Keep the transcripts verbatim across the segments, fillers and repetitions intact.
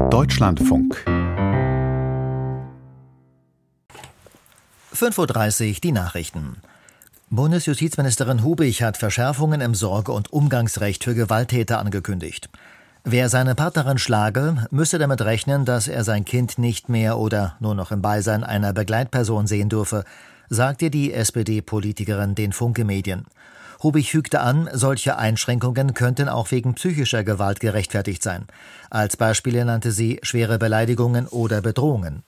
Deutschlandfunk. fünf Uhr dreißig, die Nachrichten. Bundesjustizministerin Hubich hat Verschärfungen im Sorge- und Umgangsrecht für Gewalttäter angekündigt. Wer seine Partnerin schlage, müsse damit rechnen, dass er sein Kind nicht mehr oder nur noch im Beisein einer Begleitperson sehen dürfe, sagte die S P D-Politikerin den Funke-Medien. Hubich fügte an, solche Einschränkungen könnten auch wegen psychischer Gewalt gerechtfertigt sein. Als Beispiele nannte sie schwere Beleidigungen oder Bedrohungen.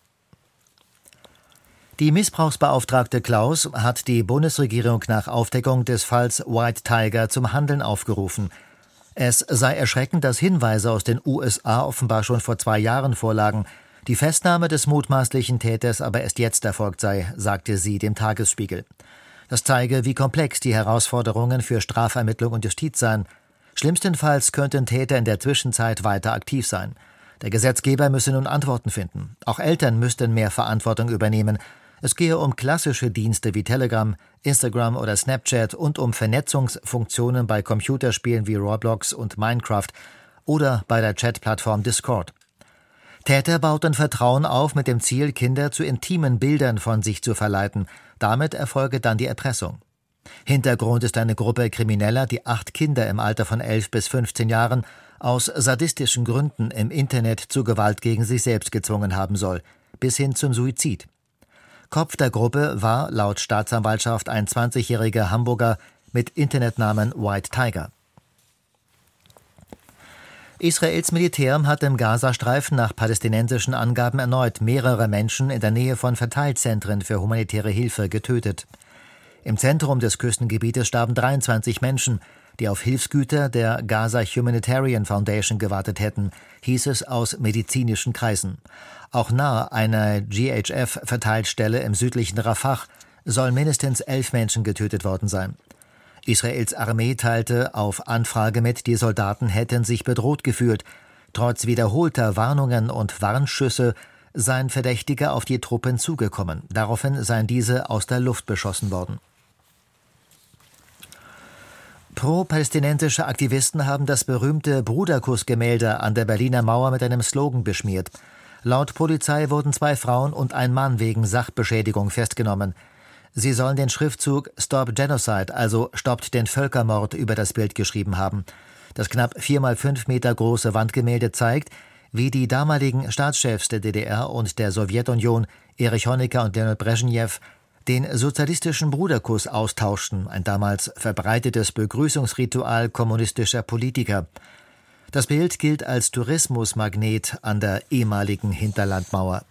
Die Missbrauchsbeauftragte Klaus hat die Bundesregierung nach Aufdeckung des Falls White Tiger zum Handeln aufgerufen. Es sei erschreckend, dass Hinweise aus den U S A offenbar schon vor zwei Jahren vorlagen, die Festnahme des mutmaßlichen Täters aber erst jetzt erfolgt sei, sagte sie dem Tagesspiegel. Das zeige, wie komplex die Herausforderungen für Strafermittlung und Justiz seien. Schlimmstenfalls könnten Täter in der Zwischenzeit weiter aktiv sein. Der Gesetzgeber müsse nun Antworten finden. Auch Eltern müssten mehr Verantwortung übernehmen. Es gehe um klassische Dienste wie Telegram, Instagram oder Snapchat und um Vernetzungsfunktionen bei Computerspielen wie Roblox und Minecraft oder bei der Chatplattform Discord. Täter bauten Vertrauen auf mit dem Ziel, Kinder zu intimen Bildern von sich zu verleiten. Damit erfolge dann die Erpressung. Hintergrund ist eine Gruppe Krimineller, die acht Kinder im Alter von elf bis fünfzehn Jahren aus sadistischen Gründen im Internet zu Gewalt gegen sich selbst gezwungen haben soll, bis hin zum Suizid. Kopf der Gruppe war laut Staatsanwaltschaft ein zwanzigjähriger Hamburger mit Internetnamen White Tiger. Israels Militär hat im Gazastreifen nach palästinensischen Angaben erneut mehrere Menschen in der Nähe von Verteilzentren für humanitäre Hilfe getötet. Im Zentrum des Küstengebietes starben dreiundzwanzig Menschen, die auf Hilfsgüter der Gaza Humanitarian Foundation gewartet hätten, hieß es aus medizinischen Kreisen. Auch nahe einer G H F-Verteilstelle im südlichen Rafah sollen mindestens elf Menschen getötet worden sein. Israels Armee teilte auf Anfrage mit, die Soldaten hätten sich bedroht gefühlt. Trotz wiederholter Warnungen und Warnschüsse seien Verdächtige auf die Truppen zugekommen. Daraufhin seien diese aus der Luft beschossen worden. Pro-palästinensische Aktivisten haben das berühmte Bruderkuss-Gemälde an der Berliner Mauer mit einem Slogan beschmiert. Laut Polizei wurden zwei Frauen und ein Mann wegen Sachbeschädigung festgenommen. Sie sollen den Schriftzug Stop Genocide, also Stoppt den Völkermord, über das Bild geschrieben haben. Das knapp vier mal fünf Meter große Wandgemälde zeigt, wie die damaligen Staatschefs der D D R und der Sowjetunion, Erich Honecker und Leonid Brezhnev, den sozialistischen Bruderkuss austauschten, ein damals verbreitetes Begrüßungsritual kommunistischer Politiker. Das Bild gilt als Tourismusmagnet an der ehemaligen Hinterlandmauer.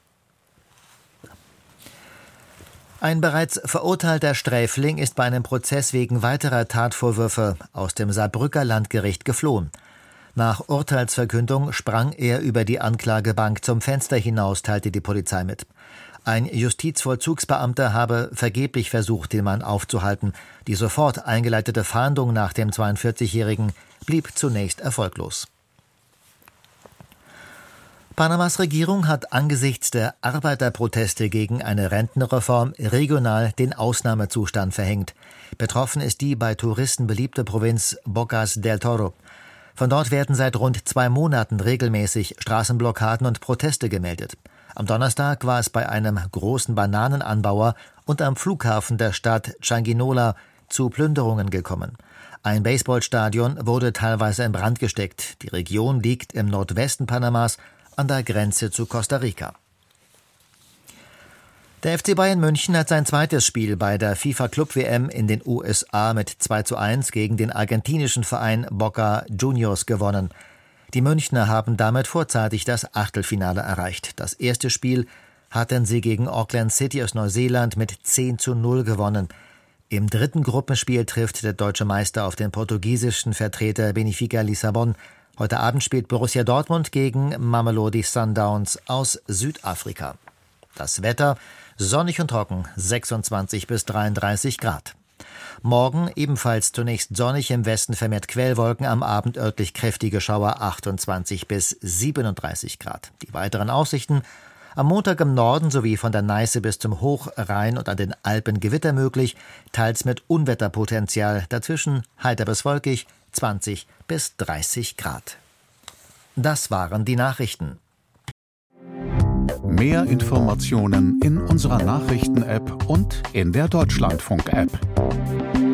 Ein bereits verurteilter Sträfling ist bei einem Prozess wegen weiterer Tatvorwürfe aus dem Saarbrücker Landgericht geflohen. Nach Urteilsverkündung sprang er über die Anklagebank zum Fenster hinaus, teilte die Polizei mit. Ein Justizvollzugsbeamter habe vergeblich versucht, den Mann aufzuhalten. Die sofort eingeleitete Fahndung nach dem zweiundvierzigjährigen blieb zunächst erfolglos. Panamas Regierung hat angesichts der Arbeiterproteste gegen eine Rentenreform regional den Ausnahmezustand verhängt. Betroffen ist die bei Touristen beliebte Provinz Bocas del Toro. Von dort werden seit rund zwei Monaten regelmäßig Straßenblockaden und Proteste gemeldet. Am Donnerstag war es bei einem großen Bananenanbauer und am Flughafen der Stadt Changuinola zu Plünderungen gekommen. Ein Baseballstadion wurde teilweise in Brand gesteckt. Die Region liegt im Nordwesten Panamas an der Grenze zu Costa Rica. Der F C Bayern München hat sein zweites Spiel bei der FIFA-Club-W M in den U S A mit zwei zu eins gegen den argentinischen Verein Boca Juniors gewonnen. Die Münchner haben damit vorzeitig das Achtelfinale erreicht. Das erste Spiel hatten sie gegen Auckland City aus Neuseeland mit zehn zu null gewonnen. Im dritten Gruppenspiel trifft der deutsche Meister auf den portugiesischen Vertreter Benfica Lissabon. Heute Abend spielt Borussia Dortmund gegen Mamelodi Sundowns aus Südafrika. Das Wetter: sonnig und trocken, sechsundzwanzig bis dreiunddreißig Grad. Morgen ebenfalls zunächst sonnig, im Westen vermehrt Quellwolken, am Abend örtlich kräftige Schauer, achtundzwanzig bis siebenunddreißig Grad. Die weiteren Aussichten: am Montag im Norden sowie von der Neiße bis zum Hochrhein und an den Alpen Gewitter möglich, teils mit Unwetterpotenzial, dazwischen heiter bis wolkig, zwanzig bis dreißig Grad. Das waren die Nachrichten. Mehr Informationen in unserer Nachrichten-App und in der Deutschlandfunk-App.